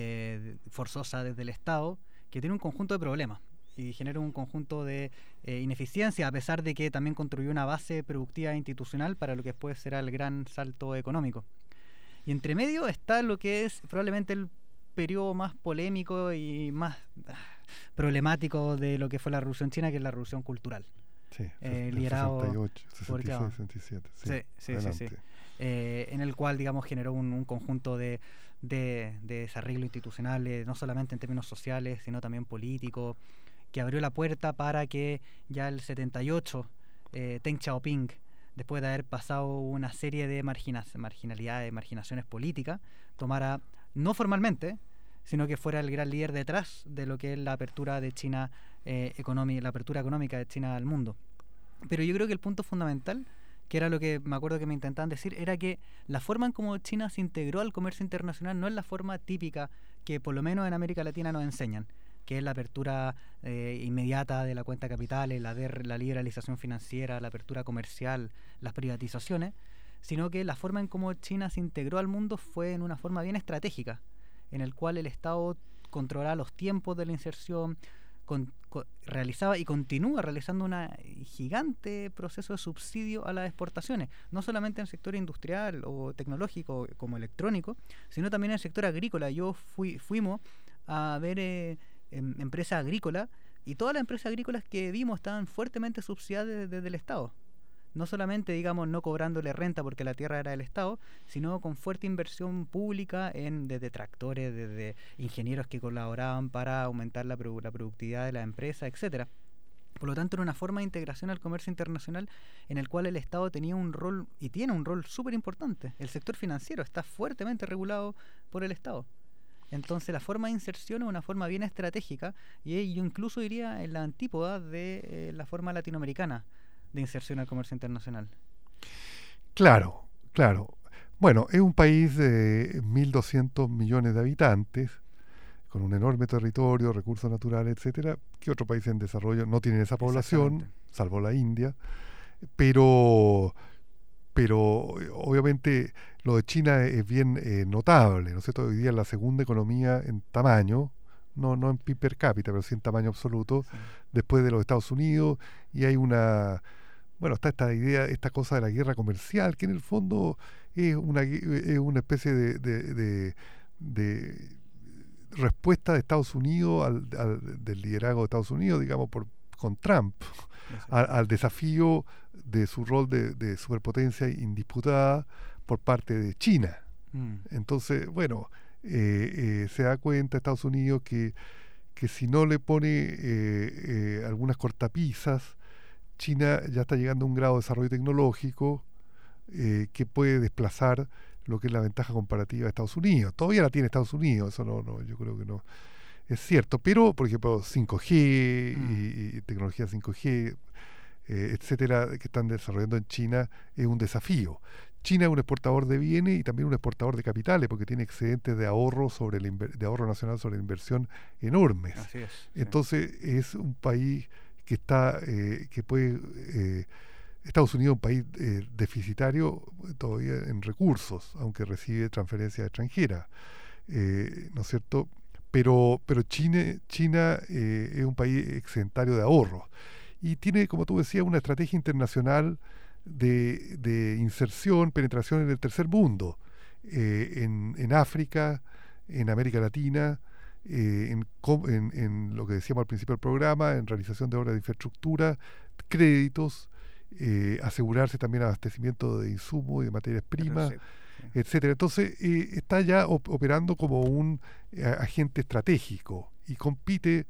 forzosa desde el Estado, que tiene un conjunto de problemas y genera un conjunto de ineficiencia, a pesar de que también construyó una base productiva e institucional para lo que después será el gran salto económico. Y entre medio está lo que es probablemente el periodo más polémico y más problemático de lo que fue la Revolución China, que es la Revolución Cultural. Sí, liderado 68, 66, 67. Sí. En el cual, digamos, generó un conjunto de desarreglos institucionales, no solamente en términos sociales, sino también políticos, que abrió la puerta para que ya el 78 Deng Xiaoping, después de haber pasado una serie de marginaciones políticas, tomara, no formalmente, sino que fuera el gran líder detrás de lo que es la apertura de China la apertura económica de China al mundo. Pero yo creo que el punto fundamental, que era lo que me acuerdo que me intentaban decir, era que la forma en cómo China se integró al comercio internacional no es la forma típica que por lo menos en América Latina nos enseñan, que es la apertura inmediata de la cuenta de capitales, la liberalización financiera, la apertura comercial, las privatizaciones, sino que la forma en cómo China se integró al mundo fue en una forma bien estratégica, en el cual el Estado controlaba los tiempos de la inserción, realizaba y continúa realizando un gigante proceso de subsidio a las exportaciones, no solamente en el sector industrial o tecnológico como electrónico, sino también en el sector agrícola. Fuimos a ver empresas agrícolas, y todas las empresas agrícolas que vimos estaban fuertemente subsidiadas desde el Estado. No solamente, digamos, no cobrándole renta porque la tierra era del Estado, sino con fuerte inversión pública desde tractores, desde ingenieros que colaboraban para aumentar la productividad de la empresa, etcétera. Por lo tanto, era una forma de integración al comercio internacional en el cual el Estado tenía un rol, y tiene un rol súper importante. El sector financiero está fuertemente regulado por el Estado. Entonces, la forma de inserción es una forma bien estratégica, y yo incluso diría en la antípoda de la forma latinoamericana de inserción al comercio internacional. Claro. Bueno, es un país de 1.200 millones de habitantes, con un enorme territorio, recursos naturales, etcétera, que otros países en desarrollo no tienen esa población, salvo la India, pero obviamente lo de China es bien notable, ¿no es cierto? Hoy día es la segunda economía en tamaño, no en PIB per cápita, pero sí en tamaño absoluto, después de los Estados Unidos, y hay está esta idea, esta cosa de la guerra comercial, que en el fondo es una especie de respuesta de Estados Unidos del liderazgo de Estados Unidos, digamos, con Trump, al desafío de su rol de superpotencia indisputada por parte de China. Entonces, bueno, se da cuenta Estados Unidos que si no le pone algunas cortapisas, China ya está llegando a un grado de desarrollo tecnológico que puede desplazar lo que es la ventaja comparativa de Estados Unidos. Todavía la tiene Estados Unidos, eso no, yo creo que no es cierto, pero por ejemplo 5G y tecnología 5G, etcétera, que están desarrollando en China, es un desafío. China es un exportador de bienes y también un exportador de capitales, porque tiene excedentes de ahorro de ahorro nacional sobre la inversión enormes. Así es. Entonces es un país que Estados Unidos es un país deficitario todavía en recursos, aunque recibe transferencias extranjeras, ¿no es cierto? Pero China es un país excedentario de ahorros y tiene, como tú decías, una estrategia internacional de inserción, penetración en el tercer mundo, en África, en América Latina, en lo que decíamos al principio del programa, en realización de obras de infraestructura, créditos, asegurarse también abastecimiento de insumos y de materias primas, etcétera. Entonces está ya operando como un agente estratégico y compite,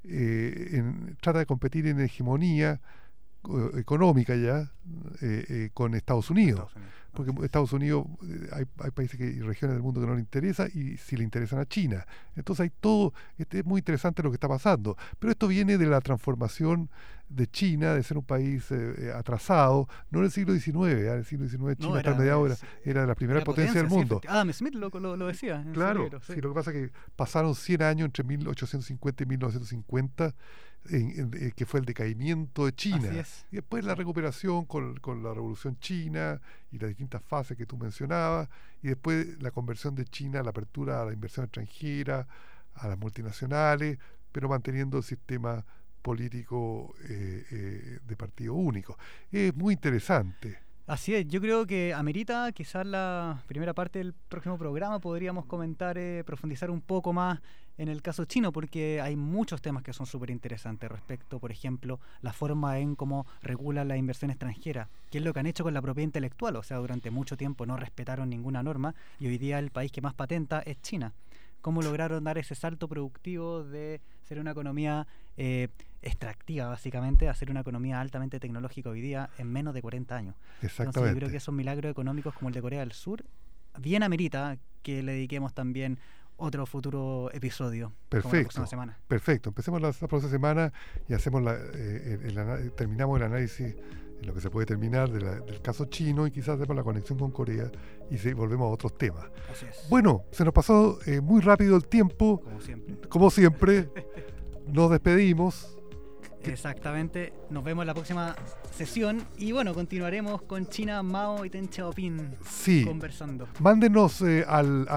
trata de competir en hegemonía económica ya con Estados Unidos, porque Estados Unidos hay países y regiones del mundo que no le interesa y sí le interesan a China. Entonces hay todo, es muy interesante lo que está pasando, pero esto viene de la transformación de China, de ser un país atrasado, no en el siglo XIX, en el siglo XIX China hasta mediados era de las primeras potencias del mundo. Sí, Adam Smith lo decía. Claro, libro, sí. Sí, lo que pasa es que pasaron 100 años entre 1850 y 1950, que fue el decaimiento de China. Y después la recuperación con la Revolución China y las distintas fases que tú mencionabas, y después la conversión de China, la apertura a la inversión extranjera, a las multinacionales, pero manteniendo el sistema político de partido único. Es muy interesante. Así es, yo creo que amerita quizás la primera parte del próximo programa podríamos comentar, profundizar un poco más en el caso chino, porque hay muchos temas que son súper interesantes respecto, por ejemplo, la forma en cómo regula la inversión extranjera, que es lo que han hecho con la propiedad intelectual. O sea, durante mucho tiempo no respetaron ninguna norma y hoy día el país que más patenta es China. Cómo lograron dar ese salto productivo de ser una economía extractiva, básicamente, a ser una economía altamente tecnológica hoy día en menos de 40 años. Exactamente. Entonces yo creo que esos milagros económicos como el de Corea del Sur bien amerita que le dediquemos también otro futuro episodio. Perfecto, como la próxima semana. Perfecto. Empecemos la próxima semana y hacemos terminamos el análisis en lo que se puede terminar del caso chino y quizás hacemos la conexión con Corea y volvemos a otros temas. Así es. Bueno, se nos pasó muy rápido el tiempo. Como siempre. Nos despedimos. Exactamente. Nos vemos en la próxima sesión y bueno, continuaremos con China, Mao y Deng Xiaoping conversando. Mándenos al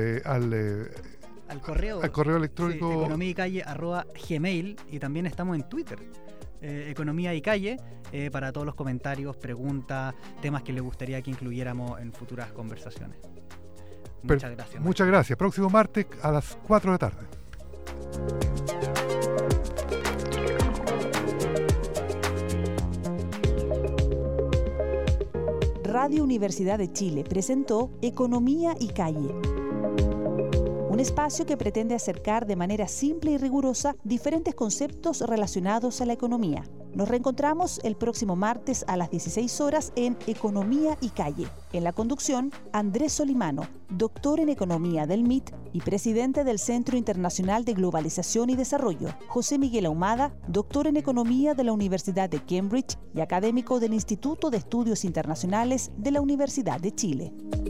correo electrónico economiaycalle@gmail y también estamos en Twitter. Economía y Calle, para todos los comentarios, preguntas, temas que les gustaría que incluyéramos en futuras conversaciones. Muchas gracias. Muchas gracias. Próximo martes a las 4 de la tarde. Radio Universidad de Chile presentó Economía y Calle, un espacio que pretende acercar de manera simple y rigurosa diferentes conceptos relacionados a la economía. Nos reencontramos el próximo martes a las 16 horas en Economía y Calle. En la conducción, Andrés Solimano, doctor en Economía del MIT y presidente del Centro Internacional de Globalización y Desarrollo. José Miguel Ahumada, doctor en Economía de la Universidad de Cambridge y académico del Instituto de Estudios Internacionales de la Universidad de Chile.